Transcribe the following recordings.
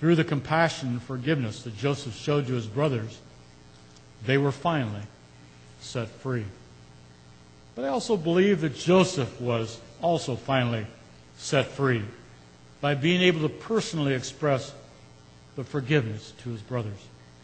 Through the compassion and forgiveness that Joseph showed to his brothers, they were finally set free. But I also believe that Joseph was also finally set free by being able to personally express the forgiveness to his brothers.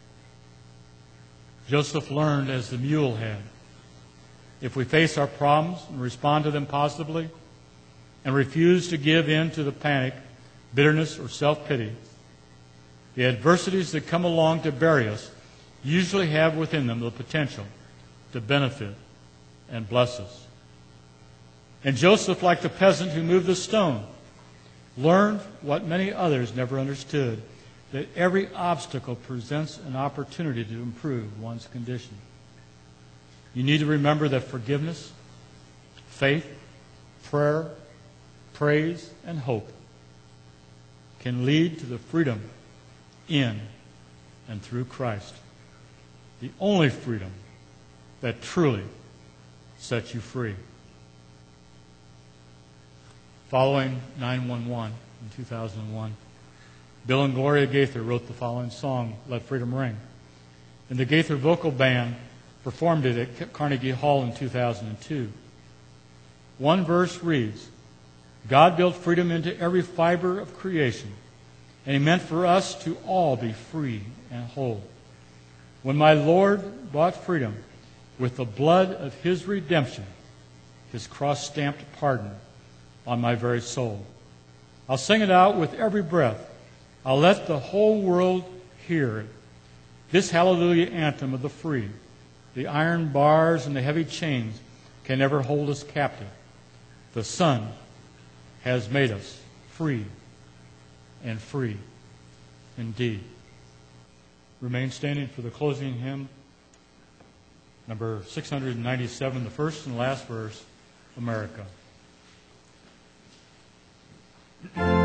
Joseph learned as the mule had. If we face our problems and respond to them positively and refuse to give in to the panic, bitterness, or self-pity, the adversities that come along to bury us usually have within them the potential to benefit and bless us. And Joseph, like the peasant who moved the stone, learned what many others never understood, that every obstacle presents an opportunity to improve one's condition. You need to remember that forgiveness, faith, prayer, praise, and hope can lead to the freedom in and through Christ, the only freedom that truly sets you free. Following 9/11 in 2001, Bill and Gloria Gaither wrote the following song, Let Freedom Ring. And the Gaither Vocal Band performed it at Carnegie Hall in 2002. One verse reads, God built freedom into every fiber of creation, and He meant for us to all be free and whole. When my Lord bought freedom with the blood of His redemption, His cross-stamped pardon on my very soul, I'll sing it out with every breath. I'll let the whole world hear it. This hallelujah anthem of the free. The iron bars and the heavy chains can never hold us captive. The Son has made us free and free indeed. Remain standing for the closing hymn, number 697, the first and last verse, America.